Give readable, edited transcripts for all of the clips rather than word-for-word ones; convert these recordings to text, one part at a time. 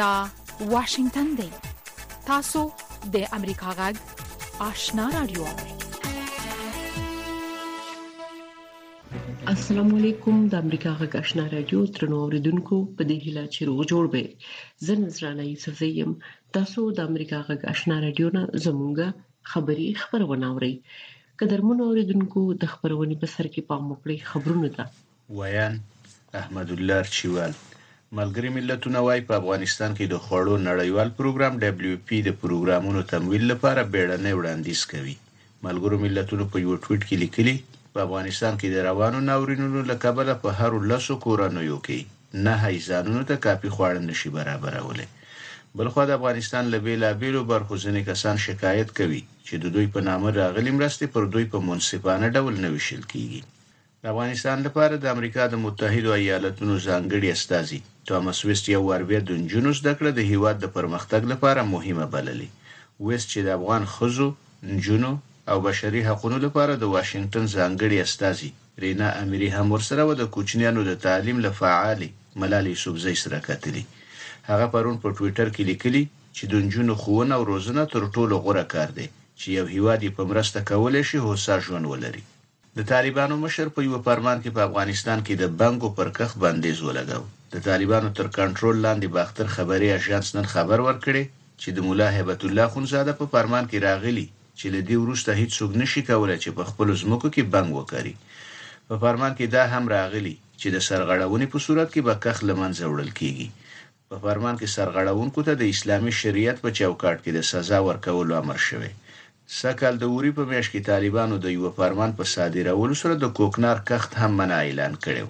دا واشنگتن دی. تاسو د امریکا غږ آشنا رادیو. السلام علیکم. د امریکا غږ آشنا رادیو ترنو اوریدونکو په دې هیله چې روغ جوړ به. زه نذرانه یوسف زیم. تاسو د امریکا غږ آشنا رادیو نه زموږه خبری خبرونه اورئ. قدرمن اوریدونکو د خبرونې په سر کې پام وکړئ. خبرونه ده ویان احمد الله چوال. ملګری ملتونه وايي په افغانستان کې د خوړو نړیوال پروګرام WFP د پروګرامونو تمویل لپاره بیړنی وړاندیز کوي. ملګرو ملتونو په یو ټویټ کې لیکلي په افغانستان کې د روانو ناورینونو له کبله په هر 10 کورنیو کې نه هیزانونو ته کافي خواړه نشي برابرولای. بلخو د افغانستان له بیلابیلو برخو ځینې کسان شکایت کوي چې د دوی په نامه راغلي مرستې پر دوی په منصفانه ډول نه ویشل کیږي. د افغانستان لپاره د امریکا د متحده ایالاتونو ځانګړي استازي توماس ویست یو ور بیا د جنوس دکړه د هیواد د پرمختګ لپاره مهمه بللې. ویست چې د افغان خزو، نجونو او بشري حقوقو لپاره د واشنگټن ځانګړي استازي رینا اميري هم ورسره و د کوچنیانو د تعلیم لپاره ملالي سوبزي سره کتلي. هغه پرون په ټوئیټر کې لیکلي چې د نجونو ښوونه او روزنه تر ټولو غوره کار دی چې یو هیواد په مرسته کولای شي هوسا ژوند ولري. د طالبانو مشر په یو فرمان کې په افغانستان کې د بانکو پر کخ بندیز ولګاو. د طالبانو تر کنټرول لاندې باختر خبري اژانس نن خبر ورکړي چې د مولا هیبت الله خونزاده په فرمان کې راغلي چې له دې وروسته هیڅ څوک نشي کولای چې په خپل ځمکو کې بانک وکړي. په فرمان کې دا هم راغلي چې د سرغړونې په صورت کې به کخ لمنځه وړل کیږي. په فرمان کې سرغړونکو ته د اسلامي شریعت په چوکاټ کې د سزا ورکولو امر شوی. سکهال د اوري په میاشت کې طالبانو د یو فرمان په صادرولو سره د کوکنار کښت هم منع اعلان کړو.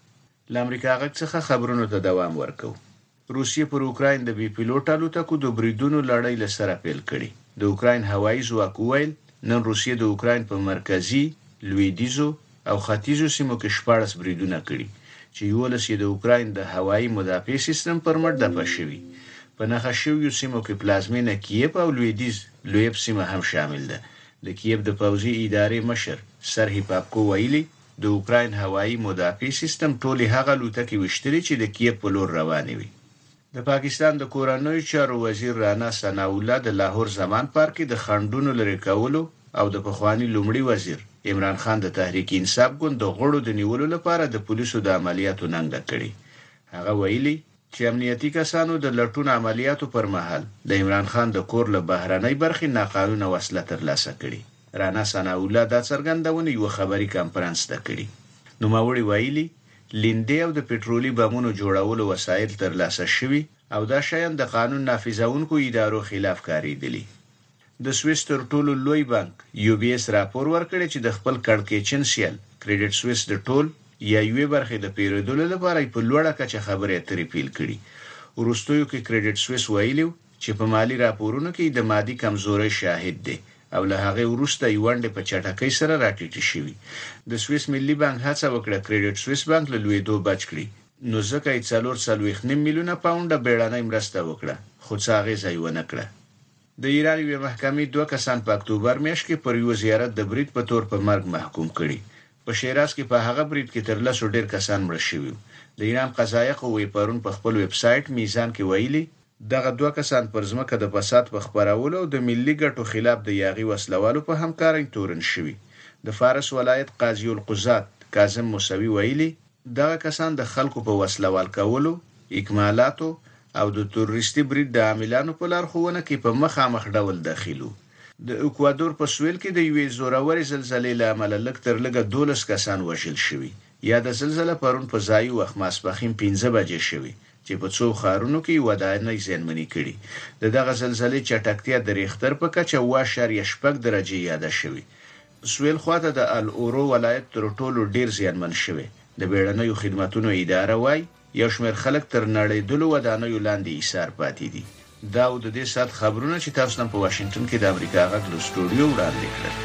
ل امریکا غږ څخه خبرونو ته دوام ورکو. روسیې پر اوکراین د بي پيلوټ الوتکو د بریدونو لړۍ لسره پیل کړي. د اوکراین هوایي ځواک ویل نن روسیې د اوکراین په مرکزی، لویدیزو او ختیځو سیمو کې 14 بریدونه کړي چې یو لسې د اوکراین د هوایي مدافع سیستم پر مټ دفع شوی. په نخښه شویو سیمو کې پلازمینه کیف او لویدیز لویب سیمه هم شامل ده. د کیف د پوځي ادارې مشر سرهی پاپکو ویلي د اوکراین هوایي مدافع سیستم ټولې هغه لوتکې وشتري چې د کیف په لور روانې وي. د پاکستان د کورنیو چارو وزیر رانا ثناء الله د لاهور زمان پارک کې د خندونو لري کولو او د پخوانی لومړي وزیر عمران خان د تحریک انصاف ګوند د غړو د نیولو لپاره د پولیسو د عملیاتو ننګه کړي. هغه ویلي چې امنیتي کسانو د لټون عملیاتو پر مهال د عمران خان د کور له بهرنۍ برخې ناقانونه وسله ترلاسه کړي. رانا ثناء الله دا څرګندونه یو خبري کانفرنس ته کړي. نو ماوړي ویلي لیندې او د پټرولي بمونو جوړولو وسایل ترلاسه شوي او دا شیان د قانون نافذونکو ادارو خلاف کاریدلي. د سویس تر ټولو لوی بانک UBS راپور ورکړی چې د خپل کړکېچن سیل کریډټ سویس د ټول یا یوې برخې د پیرودلو لپاره په لوړه کچه خبرې اترې پیل کړي. وروستیو کې کریډټ سویس ویلي چې په مالی راپورونو کې د مادي کمزورۍ شاهد دی او له هغه وروسته یوانډه په چټکۍ سره راټیټ شوی. د سویس ملي بانک هڅه وکړه کریډټ سویس بانک له لویدو بچ کړي. نو ځکه یې 4.9 میلیونه پاونډه بیړنۍ مرسته وکړه خو څه اغیزه یې ونه کړه. د ایران یو محکمې 2 کسان په اکتوبر میاشت کې پر یو زیارت د برید په تور په مرګ محکوم کړي. په شیراز کې په هغه برید کې تر 100 ډیر کسان مړ شوي. د ایران قضایه قوې پرون په خپل ویب سټ میزان کې ویلي دغه 2 کسان پر ځمکه د فساد په خبرولو او د ملي ګټو خلاف د یاغي وسلوالو په همکارۍ تورن شوي. د فارس ولایت قاضي القضات کاظم موسوي ویلي دغه کسان د خلکو په وسلوال کولو، اکمالاتو او د تروریستي برید د عاملانو په لارښوونه کې په مخامخ ډول داخلو. د اکوادور په سویل کې د یوې زورورې زلزلې له امله لږ تر لږه 12 کسان وژل شوي. یا د زلزلې پرون په ځای وخت ماسپخین 15 بجې شوي چې په څو ښارونو کې ودانۍ زیانمنې کړي. دغه زلزلې چټکتیا د ریختر په کچه 7.8 درجه یاده شوی. سویل خواته د الاورو ولایت تر ټولو ډیر زیانمن شوی. د بیړنیو خدماتو اداره وايي یو شمېر خلک تر نړیدلو ودانیو لاندې ایثار پاتې دي. دا د دې سات خبرونه چې تاسو نن په واشنگټن کې د امریکا غږ له سټوډیو وړاندې کړل.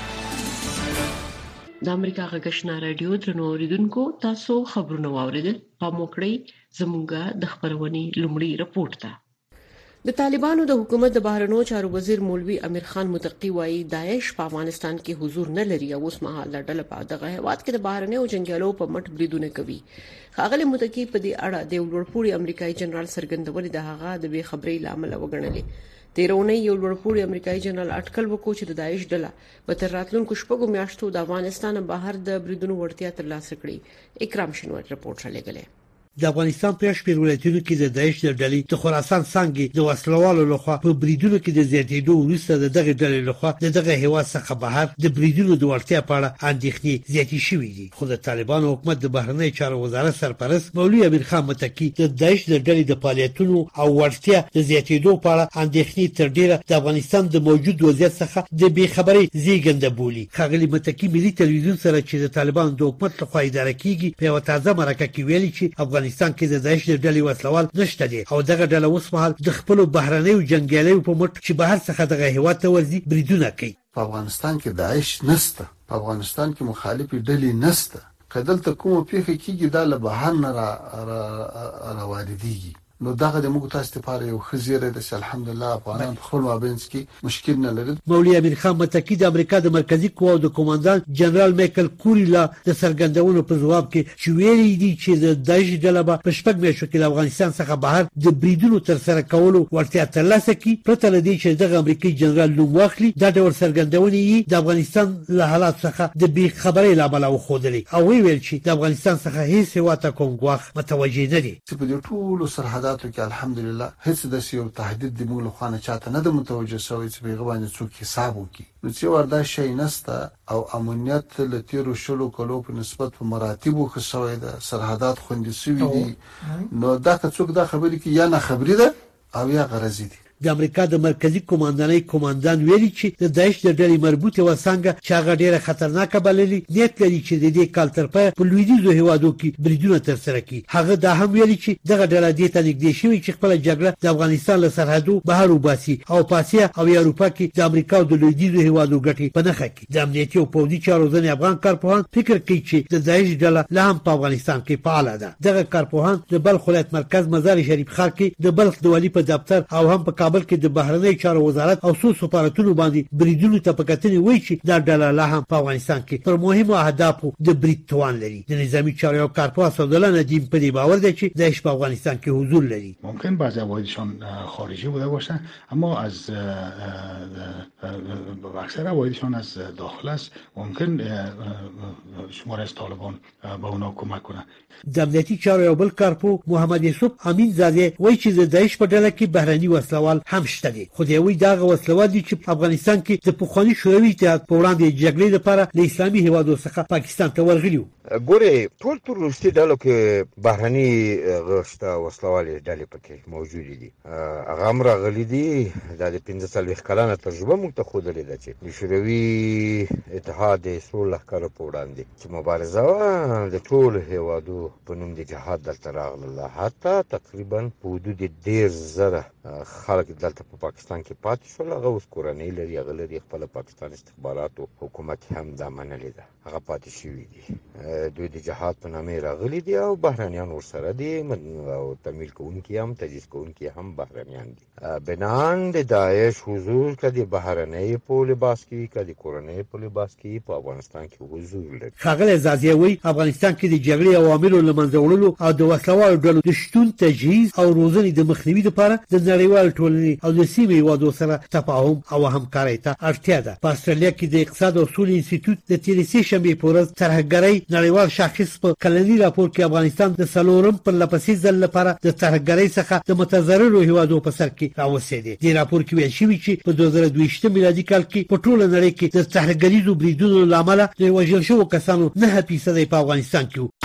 د امریکا غږ آشنا رادیو درنو اوریدونکو تاسو خبرونه واوریدل. په موکړی زموږه د خبرونې لومړی رپورت ده. د طالبانو د حکومت د بهرنیو چارو وزیر مولوی امیر خان متقی وایي داعش په افغانستان کې حضور نه لري او اوس مهال د ډله په دغه هیواد کې د بهرنیو جنگیالو په مټ بریدونه کوي. ښاغلي متقی په دې اړه د لوړپوړي امریکایي جنرال څرګندولې د هغه د بې خبرۍ لامل وګڼلې. تیرونی یو لوړپوړي امریکایي جنرال اټکل وکړ چې د داعش ډله په تر راتلونکو شپږو میاشتو د افغانستان بهر د بریدونو وړتیا ترلاسه کړي. اکرام شنوار رپورټ راغلی. د افغانستان په شپږ ولایتونو کې د داعش د ډلې د خراسان څنګه د وسلوالو لخوا په بریدونو کې د زیاتېدو وروسته د دغه ډلې لخوا د دغه هیواد څخه بهر د بریدونو د ورتیا په اړه اندېښنې زیاتې شوې دي. خو د طالبانو حکومت د بهرنی چارو وزارت سرپرست مولوی امیر خان متقی د داعش د ډلې د فعالیتونو او ورتیا د زیاتېدو په اړه اندېښنې تر ډیره د افغانستان د موجود وضعیت څخه د بې خبرۍ زیږنده بولي. ښاغلي متقی ملي تلویزیون سره چې د طالبانو د حکومت لخوا اداره کیږي په یو تازه مرکه کې ویلي چې افغانستان کې د داعش د ډلې وسلوال نشته دي او دغه ډله اوس مهال د خپل بهرنیو جنگیالیو په مټ چې بهر څخه دغه هیواد ته ورځي بریدونه کوي. په افغانستان کې داعش نشته، په افغانستان کې مخالفي ډلې نشته. کله ته کومه پیښه کیږي دا له بهر نه را واردېږي. نو دغه د موږ تاسو لپاره یو خزیره د الحمدلله افغانان په خپل مابینځ کې مشکل نه لري. مولوی امیر خان متقی د امریکا د مرکزی قواو د کمانډان جنرال مایکل کوریلا د سرګندونو په جواب کې چې ویلي دي چې د داعش ډله په شپږ میاشتو کې د افغانستان څخه بهر د بریدونو تر سره کولو ورتیا ترلاسه کړي. پرته له دې چې دغه امریکایي جنرال نوم واخلي دا ډول سرګندونې د افغانستان له حالات څخه د بې خبرۍ لامل وښودلې او ویل چې د افغانستان څخه هیڅ هیواد ته کوم ګواښ متوجه نه دي. په دې ټولو سرحداتو کې الحمدلله هیڅ د یو تهدید د موږ له خوا چاته نه د متوجه شوی چې په غوښنه څوک حساب وکړي. نو چې وردا شي نسته او امنیت له تیرو شلو کلو په نسبت په مراتبو ښه شوی د سرحدات خوندي شوی دي. نو دا څوک دا خبرې کې یا نه خبرې ده او یا غرضی دي. د امریکا د مرکزی کمانډانۍ کمانډان ویلي چې د داعش د ډلې مربوطه وسنګه چې هغه ډیره خطرناکه بللي نیت لري چې د دې کال تر پای په لویدیځو هیوادو کې بریدونه ترسره کړي. هغه دا هم ویلي چې دغه ډله دې ته نږدې شوی چې خپل جګړه د افغانستان له سرحدو بهر وباسي او په اسیا او اروپا کې د امریکا د لویدیځو هیوادو ګټې په نښه کړي. د امنیتي او پوځي چارو ځینې افغان کارپوهان فکر کوي چې د داعش ډله لا هم په افغانستان کې فعال ده. دغه کارپوهان د بلخ ولایت مرکز مزار شریف ښار کې د بلخ د والی په دفتر او هم په کابل کې د بهرنی چارو وزارت او څو سفارتونو باندې بریدونو ته پکتنې وایي چې دا ډله لا هم په افغانستان کې پر مهمو اهدافو د برید توان لري. د نظامی چارو او کارپوه سعدالله ندیم په دې باور دی چې داعش په افغانستان کې حضور لري. ممکن بعضی عوایدشان خارجی بوده باشن اما از اکثر عوایدشان از داخل است. ممکن شمار از طالبان به اونا کمک کنن. د امنیتي چارو یو بل کارپو محمد یوسف امین زاده وایي چې د داعش په ډله کې بهرني وسلوال هم شته دي. خو دی وایي دغه وسلوال دي چې په افغانستان کې د پخواني شوروي اتحاد په وړاندې جګړې لپاره له اسلامي هیوادو څخه پاکستان ته ورغلي. ګوره ټول پر روسي ډلو کې بهرني غشته وسلوالې ډلې پکې موجود دي. هغه هم راغلي دي. دا د 45 کلنه تجربه موږ ته ښودلې ده چې د شوروي اتحاد د سول لښکرو په وړاندې چې مبارزه وه د ټولو هیوادو په نوم د جهاد دلته راغله. حتی تقریبا په حدود 10,000 خلک دلته په پاکستان کې پاتې شول. هغه اوس کورنۍ لري، هغه لري خپل پاکستان استخباراتو حکومت هم دا منلې ده. هغه پاتې شوي دي. دوی د جهاد په نامه راغلي دي او بهرنیان ورسره دي او تمویل کوونکي هم تجهیز کوونکي هم بهرنیان دي. بنان د داعش حضور کدي بهرنۍ په لباس کې کدي کورنۍ په لباس کې په افغانستان کې حضور لري. ښاغلی زازیه وایي افغانستان کې د جګړې عواملو له منځه وړلو او د وسلوالو ډلو د شتون تجهیز او روزنې د مخنیوي لپاره د نړیوال ټولنې او د سیمې هیوادو سره تفاهم او همکارۍ ته اړتیا ده. په استرالیا کې د اقتصاد او سولې انسټیټیوټ د تېرې سې شنبې په ورځ ترهګرۍ نړیوال شاخص په کلني راپور کې افغانستان د څلورم پرلپسې ځل لپاره د ترهګرۍ څخه د متضررو هیوادو په سر کې راوستې. د راپور کې ویل شوي چې په 2022 میلادي کال کې په ټوله نړۍ کې د ترهګریزو بریدونو له امله د وژل شوو کسانو 9% په افغانستان کې وو.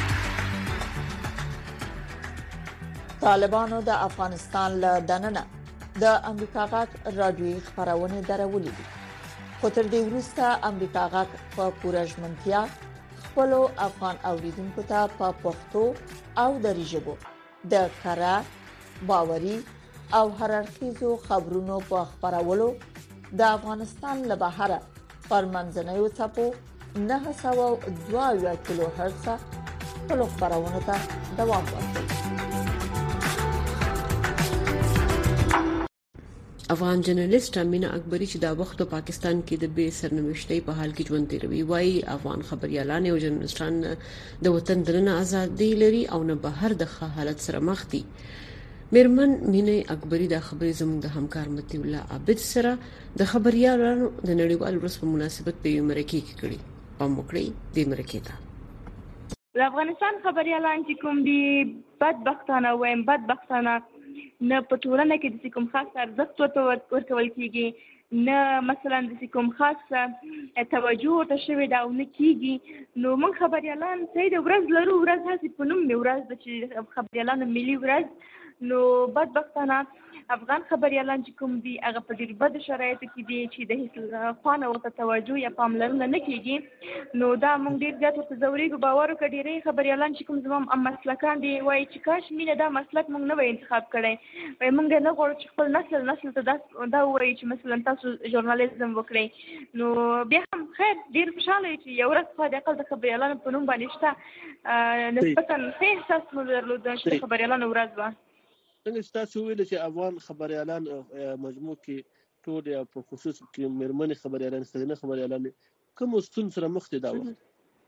طالبانو د افغانستان له دننه د امریکا غاټ رادیوي خبرونه درولې دي. خو تر دې وروسته امریکا غاټ په پوره ژمنتیا خپل افغان اوریدونکو ته په پښتو او دری ژبه د کره باوري او هررخیزو خبرونو په خبرولو د افغانستان له بهره پر منځنیو څپو 902 کیلو هرتز په خبرونه ته دوام ورکوي. افغان جرنالست امینا اکبری چې دا وخت په پاکستان کې د بې سرنوشتۍ په حال کې ژوند تیروي وايي افغان خبريالان او جرنالستان د وطن درنه ازادي لري او نه بهر د حالت سره مخ دي. میرمن مینه اکبری د خبري زموږ د همکار متي الله عابد سره د خبريالانو د نړیوال ورځ په مناسبت په امریکا کې کړي په موکړی د امریکا ته د افغانستان خبريالان چې کوم دي بدبختانه وایم بدبختانه نه په ټولنه کې د کوم خاص ارزښت ورکول کیږي نه مثلا د کوم خاص توجه ته شوی دا نه کیږي. نو موږ خبريالان چې د ورځ لرو ورځ هڅه په نوم ورځ د خبريالانو ملي ورځ نو بدبختانه افغان خبريالان چې کوم دي هغه په ډېر بد شرایطو کې دي چې د هیڅ خوانه ورته توجه یا پاملرنه نه کیږي. نو دا موږ ډېر زیات ورته ضروري باور وکړو ډېری خبريالان چې کوم زموږ مسلکان دي وایي چې کاش مینه دا مسلک موږ نه وای انتخاب کړی وای موږ نه غواړو چې خپل نسل ته دا وایي چې مثلا تاسو ژورنالیزم وکړئ. نو بیا هم خیر ډېر خوشاله چې یو ورځ په دې د خبريالانو په نوم باندې شته نسبتا ښه احساس مو درلود چې خبريالانو ورځ وه. څنګه تاسو ویل چې افغان خبريالان مجموع کې ټول یا په خصوص کې میرمنې خبريالان ښځینه خبريالان کوم ستون سره مخ دي دا وخت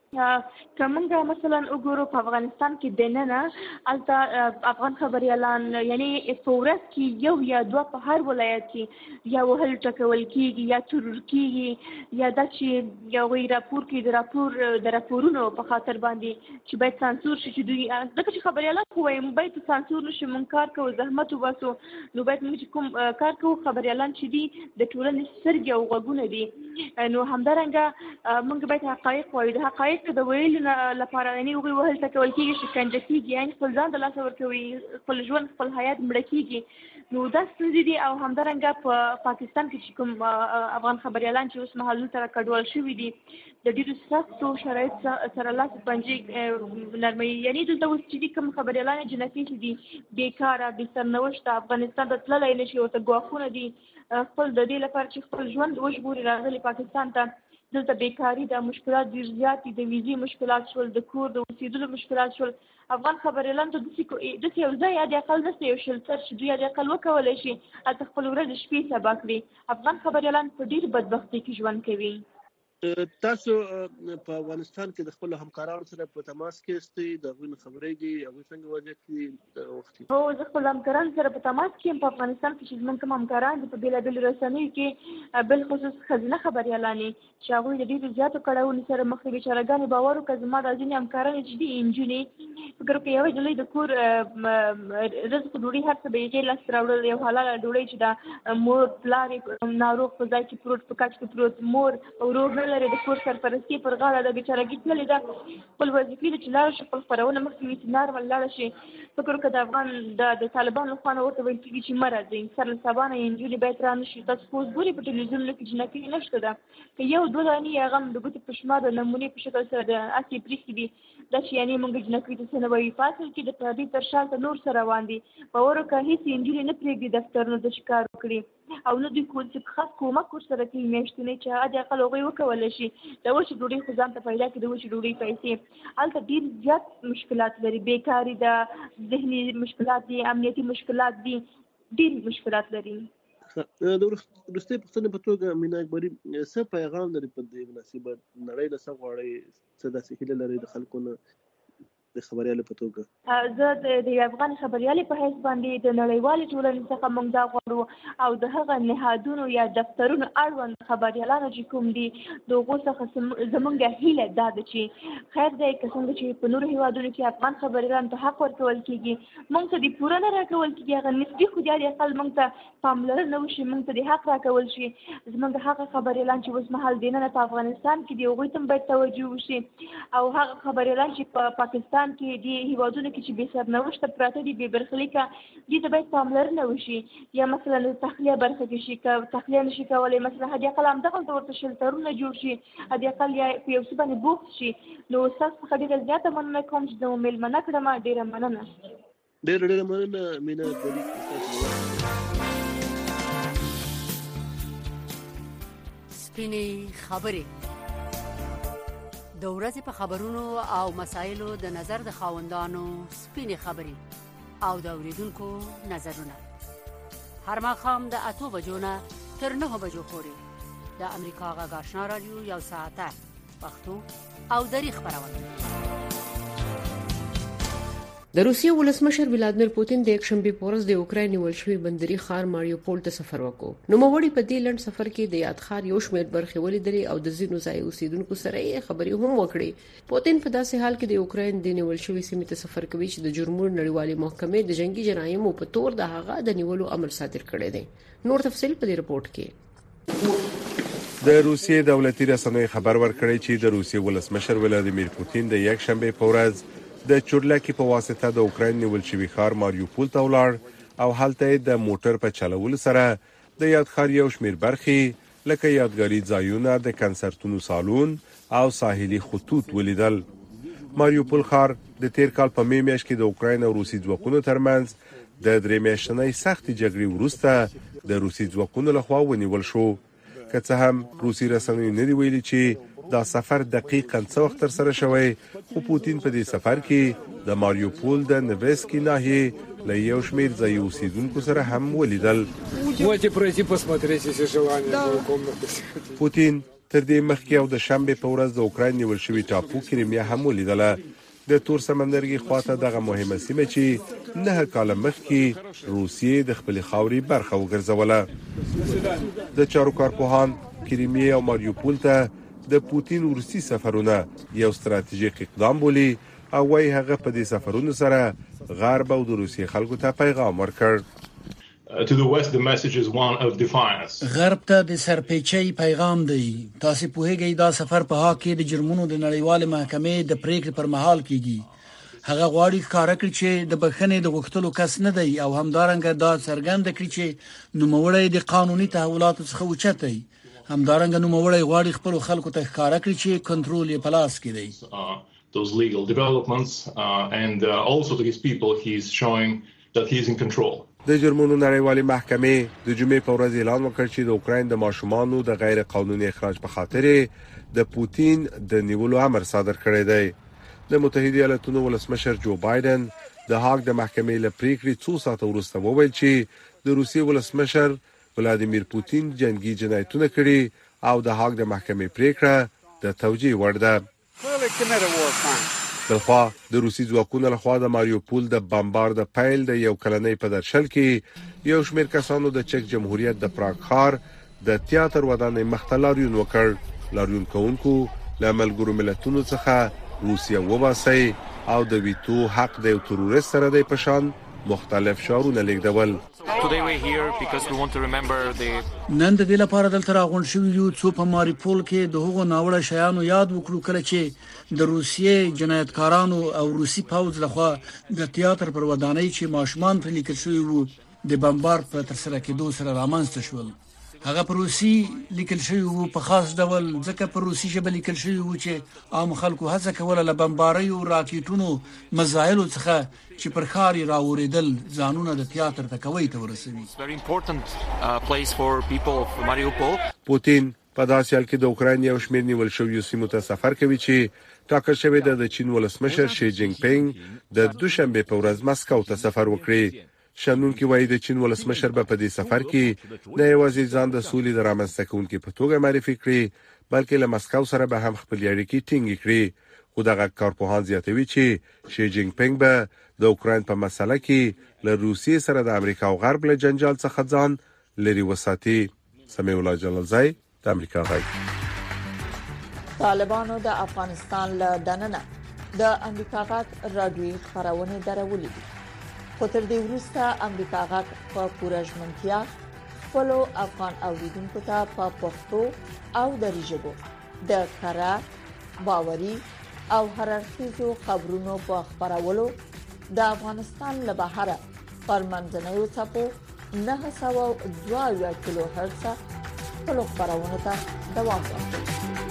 کومه مثلا وګورو په افغانستان کې دننه البته افغان خبريالان یعنی فورس کې یو یا دوه په هر ولایت کې یا وهل ټکول کېږي یا ترور کېږي یا د چې یو راپور کې د راپورونو په خاطر باندې چې باید سانسور شي چې دوی دغه چې خبريالان خو وایم باید سانسور نشي مونږ کار کوو زحمت وباسو نو باید موږ کوم کار کوو خبريالان چې دي د ټولنې سترګې او غوږونه دي نو همدارنګه موږ باید حقایق وایو د حقایق د ویلو لپاره یعنی وګړي وهل ټکول کېږي شکنجه کېږي یعنی خپل ځان د لاسه ورکوي خپل ژوند خپل حیات مړه کېږي. نو دا ستونزې دي او همدارنګه په پاکستان کې چې کوم افغان خبريالان چې اوس مهال سره کډوال شوي دي د ډېرو سختو شرایط سره لاس پنجې نرموي یعنی دلته اوس چې کوم خبريالان جنتي دي بیکاره بې سرنوشته افغانستان ته تللی نه شي ورته ګواښونه دي خپل د دې لپاره چې خپل ژوند وژغوري راغلي پاکستان ته دلته بیکاری د مشکلات ډیر زیات دي د ویزې مشکلات شول د کور د اوسېدلو مشکلات شول. افغان خبريالان ته د یو ځای د اقل نشته یو شلتر چې دوی د اقل وکولای شي هلته خپل ورځ شپې سبا کړي. افغان خبريالان په ډیر بدبختۍ کې ژوند کوي. تاسو په افغانستان کې د خپل همکارانو سره په تماس کې استئ د غوښنه خبرې دي او څنګه وضعیت دی وخت او زه خپل همکارانو سره په تماس کې په افغانستان کې چې زموږ کوم همکاران په بیلابیل رسنیو کې بل خصوص ښځینه خبريالان چې هغوی د ډېرو زیاتو کړاوونو سره مخ دي بیچارهګانې باور وکړه زما د ځینې همکاران چې دي نجونې فکر وکړئ یوه نجلۍ د کور رزق ډوډۍ هر څه به یې غیر لاسته راوړل یو حلاله ډوډۍ چې دا مور پلار یې ناروغ په ځای کې پروت په کچ کې پروت مور ورور لري د کور سرپرستي پر غاړه د بیچارهګي تللې ده خپل وظیفې د چې لاړه شي خپل خپرونه مخکې وي چې نارمل لاړه شي فکر وکړه د افغان د طالبانو لخوا نه ورته ویل کېږي چې مه راځئ سر له سبا نه نجونې باید را نه شي تاسو خو اوس ګورئ په ټلویزیونونو کې جنکۍ نشته ده که یو دوه دانې یې هغه هم د ګوتې په شمار د نمونې په شکل سره د اسې پریښي دي دا چې یعنې موږ جنکۍ ته څه نه وایي په اصل کې د پردي تر شا ته نور سره روان دي باور وکړه هېڅ نجونې نه پرېږدي دفترونو ته چې کار وکړي او نه دوی چې خاص کومک ورسره کوي میاشتنی چې حد اقل هغوی وکولی شي د وچې ډوډۍ خو ځان ته پیدا کړي د وچې ډوډۍ پیسې هلته ډېر زیات مشکلات لري بیکاري ده ذهني مشکلات دي امنیتي مشکلات دي ډېر مشکلات لري. د وروستۍ پوښتنې په توګه مینا اکبري څه پیغام لري په دې مناسبت نړۍ له څه غواړئ څه داسې هیله لرئ د خلکو نه د خبريالۍ په توګه زه د افغان خبريالۍ په حیث باندې د نړیوالې ټولنې څخه موږ دا غواړو او د هغه نهادونو یا دفترونو اړوند خبريالانو چې کوم دي د هغو څخه زموږ هیله دا ده چې خیر دی که څنګه چې په نورو هیوادونو کې افغان خبريالانو ته حق ورکول کېږي موږ ته د پوره نه راکول کېږي هغه نسبي خو د اقل موږ ته پاملرنه وشي موږ ته د حق راکول شي زموږ هغه خبريالان چې اوس مهال دننه په افغانستان کې دي هغوی ته هم باید توجه وشي او هغه خبريالان چې په پاکستان کې دي هیوادونو کې چې بې سرنوشته پراته دي بې برخلیکه دې ته باید پاملرنه وشي یا مثلا تخلیه برخه کې شي که تخلیه نشي کولی مثلا حد اقل همدغلته ورته شلترونه جوړ شي حد اقل یا په یو څه باندې بوخت شي نو ستاسو څخه ډېره زیاته مننه کوم چې زه مو مېلمنه کړم ډېره مننه ډېره مننه مینا اکبري سپینې خبرې د ورځې په خبرونو او مسایلو د نظر د خاوندانو سپینې خبرې او د اوریدونکو نظرونه هر ماښام د 8 بجو نه تر 9 بجو پورې د امریکا غږ آشنا رادیو یو ساعته پښتو او دری خبرونه. د روسیې ولسمشر ولادیمیر پوتین د یکشنبه په ورځ د اوکراین ولشوي بندري ښار ماریوپول ته سفر وکړ. نو موړي په دې لند سفر کې د یاد ښار یو شمېر برخې ولیدلې او د ځینو ځای اوسیدونکو سره یې خبرې هم وکړې. پوتین په داسې حال کې د اوکراین د نیولشوي سیمې ته سفر کوي چې د جرمونو نړیوالې محکمې د جنگي جرایمو په تور د هغه د نیولو امر صادر کړی دی. نور تفصیل په دې رپورت کې. د روسیې دولتي رسنیو خبر ورکړی چې د روسیې ولسمشر ولادیمیر پوتین د یکشنبه په ورځ د چورلکي په واسطه د اوکراین نیول شوی ښار ماریوپول ته ولاړ او هلته د موټر په چلولو سره د یاد ښار یو شمېر برخې لکه یادګاري ځایونه، د کنسرتونو سالون او ساحلي خطوط ولیدل. ماریوپول ښار د تیر کال په می میاشت کې د اوکراین او روسي ځواکونو ترمنځ د درې میاشتنۍ سختې جګړې وروسته د روسي ځواکونو لخوا ونیول شو. که څه هم روسي رسنیو نه دی ویلي چې دا سفر دقیقاً څه وخت تر سره شوی، خو پوتین په دې سفر کې د ماریوپول د نویسکي ناحیې له یو شمېر ځایي اوسیدونکو سره هم ولیدل. پوتین تر دې مخکې او د شنبه په ورځ د اوکراین نیول شوی ټاپو کریمیا هم ولیدله. د تور سمندرګي خواته دغه مهمه سیمه چې 9 کال مخکې روسیې د خپل خاوري برخه وګرځوله. د چارو کارپوهان کریمیا او ماریوپول ته د پوتین روسي سفرونه یو ستراتیژیک اقدام بولي او وايي هغه په دې سفرونو سره غرب او د روسي خلکو ته پیغام ورکړ. To the west the message is one of defiance. غرب ته د سرپېچۍ پیغام دی. تاسو په هغه دا سفر په حق کې د جرمونو د نړیوال محکمې د پریکړې پر مهال کیږي. هغه غواړي ښکارا کړي چې د بخښنې د غوښتلو کس نه دی او همدارنګه دا څرګند کړي چې نوموړی د قانوني تحولاتو څخه اوچتای. همدارنګه نوموړی غواړي خپل خلکو ته ښکارا کړي چې کنټرول یې په لاس کې دی. Those legal developments and also to his people he is showing that he is in control. د جرمونو نړیوالې محکمې د جمعې په ورځ اعلان وکړ چې د اوکراین د ماشومانو د غیر قانوني اخراج په خاطر د پوتین د نیولو امر صادر کړی دی. د متحده ایالاتونو ولسمشر جو بایدن د هاګ د محکمې له پریکړې 2 ساعته وروسته وویل چې د روسیې ولسمشر ولادیمیر پوتین جنگي جنایتونه کړي او د هاګ د محکمې پریکړه د توجیه وړ ده. بلخوا د روسي ځواکونو لخوا د ماریوپول د بمبار د پیل د یو کلنۍ په درشل کې یو شمېر کسانو د چک جمهوریت د پراګ ښار د تیاتر ودانۍ مخته لاریون وکړ. لاریون کوونکو له ملګرو ملتونو څخه روسیا وباسي او د ویتو حق د یو تروریست سره د پشان مختلف شعارونه لیکدول. نن د دې لپاره دلته راغون شوی یو څو په ماریوپول کې د هغو ناوړه شیانو یاد وکړو کله چې د روسیې جنایتکارانو او روسي پوځ لخوا د تیاتر پر ودانۍ چې ماشومان په لیکل شوی وو د بمبار په تر سره کېدو سره رامنځته شول. هغه په روسي لیکل شوی وو په خاص ډول ځکه په روسي ژبه لیکل شوی وو چې عام خلکو هڅه کوله له بمباریو راکېټونو مزایلو څخه چې پر ښار راوړېدل ځانونه د تیاتر ته کوي ته ورسوي. پوتین په داسې حال کې د اوکراین یو شمېر نیول شوی سیمو ته سفر کوي چې ټاکل شوی د چین ولسمشر شي جینګ پینګ د دوشنبه په ورځ مسکو ته سفر وکړي. شنونکي وایي د چین ولسمشر په دې سفر کې نه یوازې ځان د سولې د رامنځته کوونکو په توګه معرفي کړي بلکې له مسکو سره به هم خپل اړیکې ټینګ کړي. خو دغه کارپوهان زیاتوي چې شي جینګ پینګ به د اوکراین په مسله کې له روسیې سره د امریکا او غرب له جنجال څخه ځان لري وساتي. سمیع الله جلالزای د امریکا غږ. طالبانو د افغانستان له دننه د امریکا غږ رادیوي خبرونه درولې دي. خو تر دې وروسته امریکا غږ په پوره ژمنتیا خپل افغان اوریدونکو ته په پښتو او دری ژبه د کره باوري او هررخیزو خبرونو په خبرولو د افغانستان له بهره پر منځنیو څپو 902 کیلو هرتز په خبرونه ته دوام ورکوي.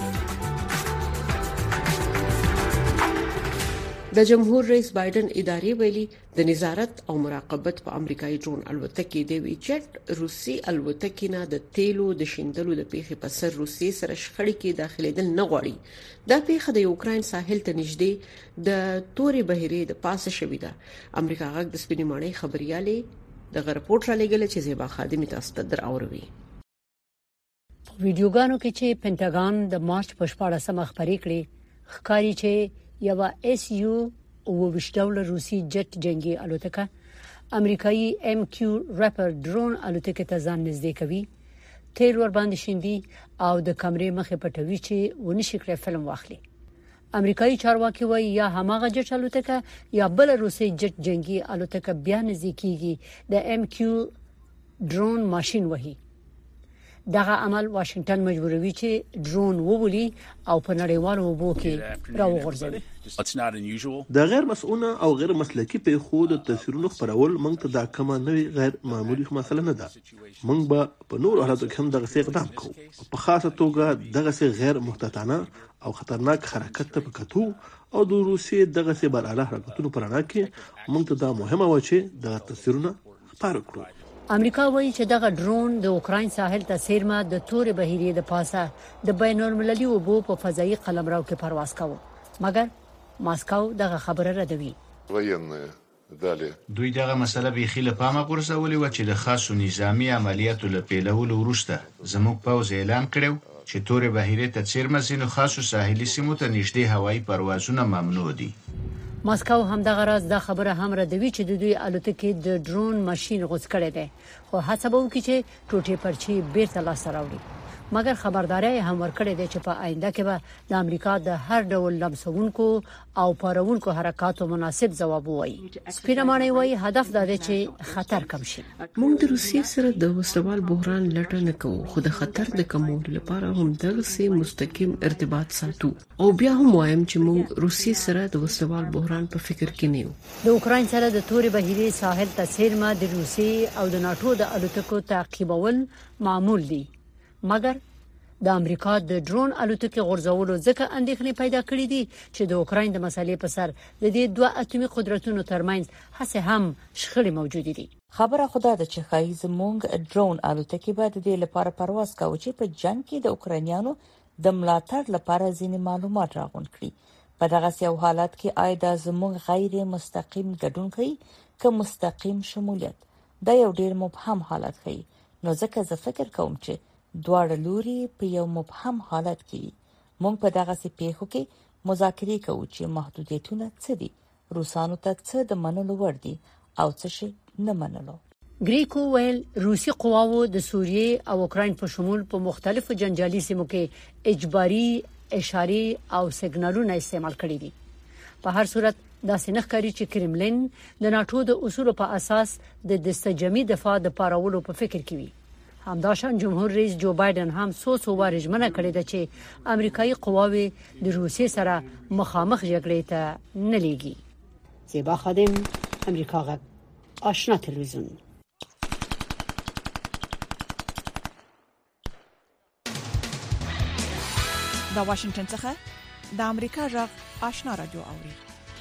د جمهور رئیس بایدن ادارې ویلي د نظارت او مراقبت په امریکایي ډرون الوتکې د ویچټ روسي الوتکې نه د تیلو د شیندلو د پیښې په سر روسي سره شخړې کې داخليدل نه غواړي. دا پیښه د یوکرين ساحل ته نږدې د تورې بهیرې د پاسه شوې ده. امریکا غږ د سپینې ماڼۍ خبريالې د رپورت را لګل چې زیبا خادمي تاسو ته دراوروي. ویډیوګانو کې چې پینټاګان د مارچ په 14 خبرې کړې ښکاري چې یو SU او وشتول روسي جټ جنگي الوتکه امریکایي MQ Raptor ډرون الوتکه ته ځان نږدې کوي، تیر ور باندې شیندي او د کمرې مخې پټوي چې ونشي کړی فلم واخلي. امریکایي چارواکي وایي یا هماغه جټ الوتکه یا بل روسي جټ جنگي الوتکه بیا نږدې کیږي د MQ ډرون ماشين وهي. دغه عمل واشنگټن مجبوروي چې ډرون وولي او په نړیوالو اوبو کې راوغورځوي. د غیر مسؤله او غیر مسلکي پیښو د تصویرونو خبرول موږ ته دا کومه نوې غیر معمولی مسله نه ده. موږ به په نور حالاتو کې هم دغه اقدام کوو، په خاصه توګه دغه غیر محتاطانه او خطرناک حرکت ته پکاتو او د روسیې دغه بر اعلی حرکتونو پرانا کې موږ ته دا مهمه و چې دغه تصویرونه خبرو کړو. امریکا وایي چې دغه ډرون د اوکراین ساحل ته سیرمه د تورې بهیرې د پاسه د بین المللي اوبو په فضایي قلمرو کې پرواز کاوه، مګر ماسکو دغه خبره ردوي. دوی دغه مسله به خله پامه غورځولې و چې د خاصو نظامی عملیاتو له پیلولو وروسته زموږ پوز اعلان کړو چې تورې بهیرې ته سیرمه زینو خاصو ساحلي سیمو ته نږدې هوایي پروازونه ممنوع دي. ماسکو هم دغه راز د خبره هم ردوي چې د دوی الوتکې د ډرون ماشين غوڅ کړي دي، خو هڅه به وکړي چې ټوټې پرچی بیرته لاسته راوړي. مګر خبرداري هم ورکړي دي چې په آینده کې به د امریکا د هر ډول لمسونکو او پارونکو حرکتو مناسب ځواب وایي. سپینمانه وایي هدف دا دی چې خطر کم شي. موږ د روسیې سره د وسوال بحران لټه نه کوو، خو د خطر د کمولو لپاره هم دغه مستقیم ارتباط ساتو. او بیا هم وایم چې موږ روسیې سره د وسوال بحران په فکر کې نه یو. د اوکراین سره د تورې بهیرې ساحل ته سیرمه د روسیې او د ناتو د الوتکو تعقیبول معمول دي، مګر د امریکا د ډرون الوتکې غورځولو ځکه اندېښنې پیدا کړې دي چې د اوکراین د مسلې په سر د دې دوه اټومي قدرتونو ترمنځ هڅه هم شخړې موجود دي. خبره خدا ده چې خایي زموږ ډرون الوتکې به د دې لپاره پرواز کوي چې په جنگ کې د اوکراینیانو د ملاتړ لپاره ځینې معلومات راغونډ کړي. په دغه یو حالت کې آیدا زموږ غیر مستقیم ګډون کوي که مستقیم شمولیت دا یو ډیر مبهم حالت کوي. نو ځکه زه فکر کوم چې دواړه لوري په یو مبهم حالت کې مونږ په دغه پیښو کې مذاکرې کوو چې محدودیتونه څه دي، روسانو ته څه د منلو وړ دي او څه شي نه منلو. گریکو ویل روسي قواوو د سوریې او اوکراین په شمول په مختلفو جنجالي سیمو کې اجباري اشارې او سیګنالونه استعمال کړي دي. په هر صورت دا سنخکاری چې کرملین د ناتو د اصولو په اساس د دستجمي دفاع د پارولو په فکر کې وي. همداشان جمهور رئیس جو بایدن هم سو وارجمنه کړی دی چې امریکایي قواوې د روسیې سره مخامخ جګړې ته نه لیږي. زیبا خادم، امریکا غږ، آشنا تلویزیون. دا واشنگټن څخه د امریکا غږ آشنا رادیو اوري.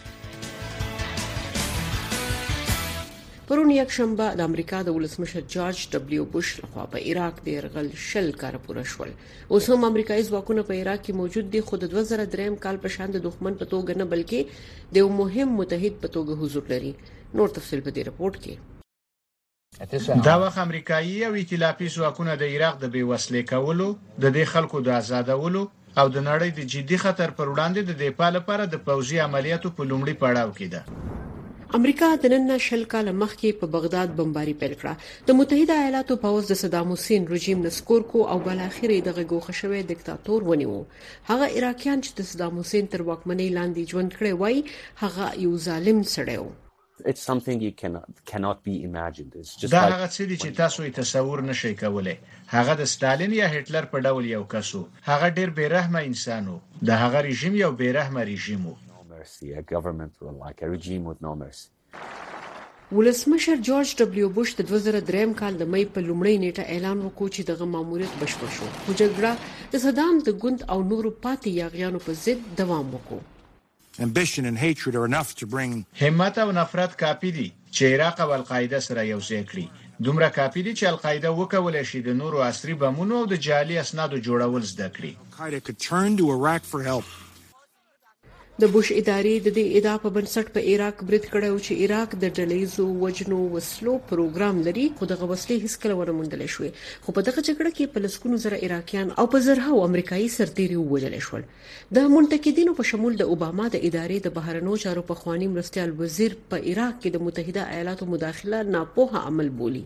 پرون یک شنبه د امریکا د ولسمشر جورج ډبلیو بوش لخوا په عراق د يرغل 10 کال پوره شول. اوس هم امریکایي ځواکونه په عراق کې موجود دي، خو د 2003 کال په شان د دښمن په توګه نه بلکې د یو مهم متحد په توګه حضور لري. نور تفصیل په دې رپورت کې. دا وخت امریکایي او ائتلافي ځواکونه د عراق د بیوسلې کولو، د دې خلکو د آزادولو او د نړۍ د جدي خطر پر وړاندې د دفاع لپاره د پوځي عملیاتو په لومړي پړاو کې ده. امریکا د نن 10 کال مخکې په بغداد بمباري پیل کړه. د متحده ایالاتو پوځ د صدام حسین رژیم نسکور کو او بل اخر دغه ګوښه شوی دیکتاتور ونیو. هغه عراقیان چې د صدام حسین تر واکمنۍ لاندې ژوند کړی وای، هغه یو ظالم سړی و. It's something you cannot be imagined. It's just دا هغه څه دي چې تاسو یې تصور نشئ کولای. هغه د ستالین یا هټلر په ډول یو کسو. هغه ډیر بیرحمه انسان و. د هغه رژیم یو بیرحمه رژیم و. A government like a regime with no mercy. ولسمشر جورج ډبلیو بوش د 2003 کال د مې په لومړۍ نیټه اعلان وکړ چې دغه ماموریت بشپړ شو. خو جګړه د صدام د ګوند او نورو پاتې یاغیانو په ضد دوام وکړ. Ambition and hatred are enough to bring همت او نفرت کافي دي چې عراق او القاعده سره یو ځای کړي. دومره کافي دي چې القاعده وکولای شي د نورو عصري بمونو او د جعلي اسنادو جوړول زده کړي. Al-Qaeda could turn to Iraq for help. د بوش ادارې د دې ادعا په بنسټ په عراق برید کړو چې عراق د ډلېزو وجنو وسلو پروګرام لري، خو دغه وسلې هیڅ کله ونه موندل شوې. خو په دغه جګړه کې په لسګونو زره عراقیان او په زرهاو امریکایي سرتیري ووژل شول. د منتقدینو په شمول د اوباما د ادارې د بهرنیو چارو پخوانی مرستیال وزیر په عراق کې د متحده ایالاتو مداخله ناپوهه عمل بولی.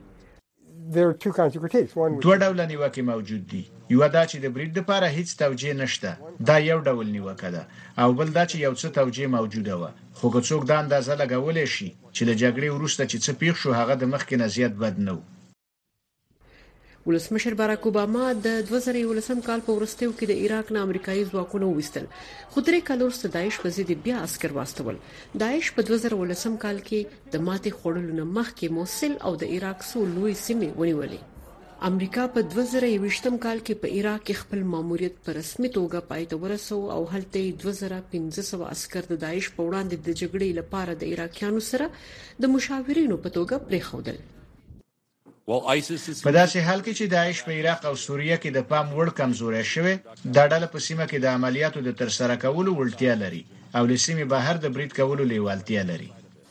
دوه ډول نیوکې موجود دي. یو دا چې د برید لپاره هیڅ توجیه نشته، دا یو ډول نیوکه ده، او بل دا چې یو څه توجیه موجوده و. خو که څوک دا اندازه لګولې شي چې له جګړې وروسته چې څه پیښ شو هغه د مخکې نه زیات بد نه و. ولسمشر باراک اوباما د 2011 کال په وروستیو کې د عراق نه امریکایي ځواکونه وویستل، خو 3 کال وروسته داعش په ضد بیا عسكر واستول. داعش په 2011 کال کې د ماتې خوړلو نه مخکې موصل او د عراق څو لوی سیمې ونیولې. امریکا په 2020 کال کې په عراق کې خپل ماموریت په رسمي توګه پای ته ورسو او هلته 2500 عسكر د داعش په وړاندې د جګړې لپاره د عراقیانو سره د مشاورینو په توګه پریښودل. په داسې حال کې چې داعش په عراق او سوریه کې د پام وړ کمزوري شوه، دا ډله په سیمه کې د عملیاتو د ترسره کولو وړتیا لري او له سیمې بهر د برید کولو لیوالتیا لري.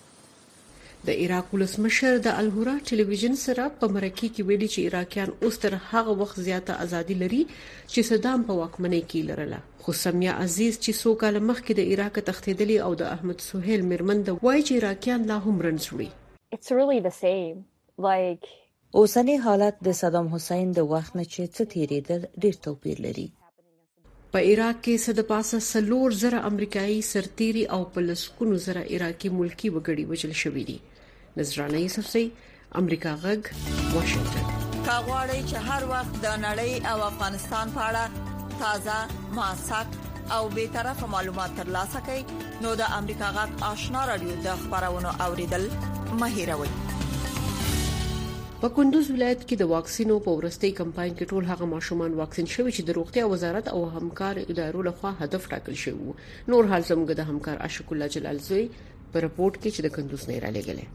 د عراق ولسمشر د الهورا ټلویزیون سره په مرکه کې ویلي چې عراقیان اوس تر هغه وخت زیاته ازادي لري چې صدام په واکمنۍ کې لرله. خو سمیه عزیز چې څو کال مخکې د عراق تښتېدلې او د احمد سهیل میرمن د وایي چې عراقیان لا هم رنځوي. It's really the same. Like اوسنی حالت د صدام حسین د وخت نه چې څه تیریدل ډیر توپیر لري. په عراق کې صد پاسه 4,000 امریکایي سرتیري او په لسګونو زره عراقي ملکی وګړي وژل شوي دي. نذرانه یوسفزئی، امریکا غږ، واشنگټن. کاغوري چې هر وخت د نړۍ او افغانستان په اړه تازه، موثق او به طرفه معلومات ترلاسه کړئ نو د امریکا غږ آشنا رادیو د خبرونو اوریدل مه هیروئ. په کندوز ولایت کې د واکسینو په ورستي کمپاین کې ټول هغه ماشومان واکسین شوي چې د روغتیا وزارت او همکار ادارو لخوا هدف ټاکل شوی. نور حال زموږ د همکار عاشق الله جلال زوی په رپورت کې چې د کندوز نه را لګلې.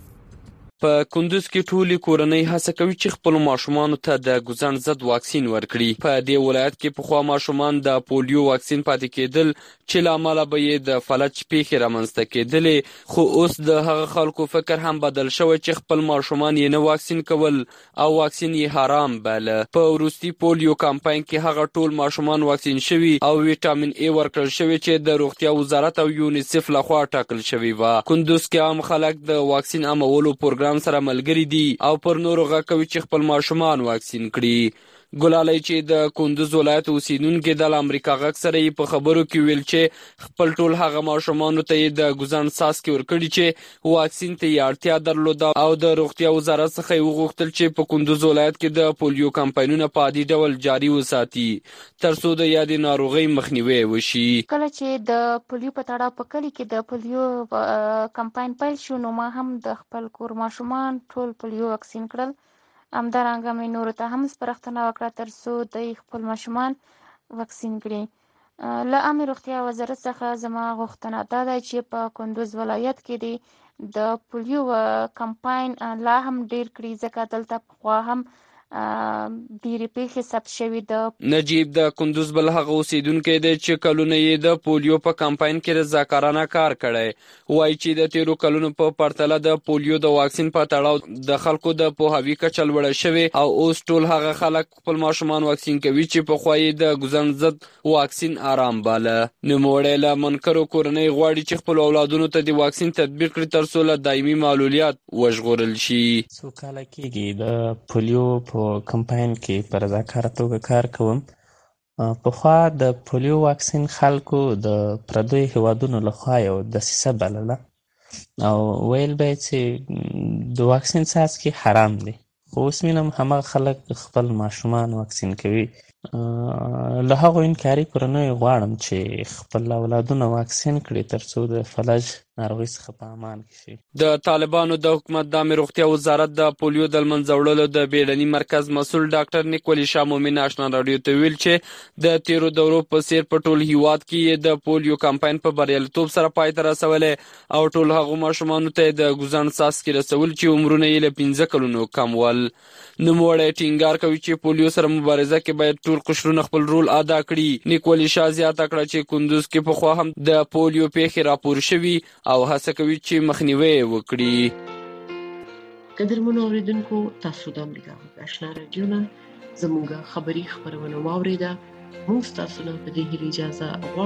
په کندوز کې ټولې کورنۍ هڅه کوي چې خپل ماشومان ته د ګوزن ضد واکسین ورکړي. په دې ولایت کې په خوا ماشومان د پولیو واکسین پاتې کېدل چې لامل به یې د فلج پیښې رامنځته کېدلې، خو اوس د هغه خلکو فکر هم بدل شوی چې خپل ماشومان یې نه واکسین کول او واکسین یې حرام باله. په وروستي پولیو کمپاین کې هغه ټول ماشومان واکسین شوي او ویټامین ای ورکړل شوی چې د روغتیا وزارت او یونیسف لخوا ټاکل شوی و. کندوز کې عام خلک د واکسین عامولو پروګرام سره ملګری دي او پر نورو غږ کوي چې خپل ماشومان واکسین کړي. ګلالۍ چې د کندوز ولایت اوسیدونکې د امریکا غږ سره په خبرو کې ویل چې خپل ټول هغه ماشومان ته د ګوزن ساسکي ورکړي چې واکسین ته یې اړتیا درلوده او د روغتیا وزارت څخه وغوښتل چې په کندوز ولایت کې د پولیو کمپاینونه په عادي ډول جاري وساتي ترڅو د یادې ناروغۍ مخنیوي وشي. کله چې د پولیو په تړاو په کلی کې د پولیو کمپاین پیل شو نو ما هم د خپل کور ماشومان ټول پولیو واکسین کړل. همدارنګه مې نورو ته هم سپارښتنه وکړه ترڅو دوی خپل ماشومان واکسین کړي. له عامه روغتیا وزارت څخه زما غوښتنه دا ده چې په کندوز ولایت کې د پولیو کمپاین لا هم ډیر کړي ځکه دلته پخوا هم ډیرې پیښې ثبت شوي ده. نجیب د کندوز بل هغه اوسیدونکی دی چې کلونه یې د پولیو په کمپاین کې رضاکارانه کار کړی. وایي چې د تیرو کلونو په پرتله د پولیو د واکسین په تړاو د خلکو د پوهاوي کچه لوړه شوې او اوس ټول هغه خلک خپل ماشومان واکسین کوي چې پخوا یې د ګوزن ضد واکسین آرام باله. نوموړی له منکرو کورنۍ غواړي چې خپل اولادونو ته د واکسین تطبیق کړي ترڅو له دایمي معلولیت وژغورل شي. څو کاله کېږي د پولیو په کمپاین کې په رضاکاره توګه کار کوم. پخوا د پولیو واکسین خلکو د پردیو هیوادونو لخوا یو دسیسه بلله او ویل به چې د واکسین څاڅکي حرام دی، خو اوس وینم هماغه خلک خپل ماشومان واکسین کوي. له هغو انکاري کورنیو غواړم چې خپل اولادونه واکسین کړي ترڅو د فلج ناروغۍ څخه په امان کې شي. د طالبانو د حکومت د عامه روغتیا وزارت د پولیو د منځه وړلو د بیړني مرکز مسؤل ډاکټر نیکولي شاه مومن آشنا راډیو ته ویل چې د تیرو دورو په څیر په ټول هیواد کې د پولیو کمپاین په بریالیتوب سره پای ته رسولی او ټول هغو ماشومانو ته د ګوزن څاڅکي رسول چې عمرونه یې له 15 کلونو کم ول. نوموړی ټینګار کوي چې پولیو سره مبارزه کې باید ټول قشرونه خپل رول ادا کړي. نیکولي شاه زیاته کړه چې کندوز کې پخوا هم د پولیو پیښې راپور شوي او هڅه کوي چې مخنیوي وکړي. قدرمنو اوریدونکو، تاسو د امریکا غږ آشنا رادیو نه زموږ خبری خبرونه واوریده. موږ تاسو نه په دې هیله اجازه غواړو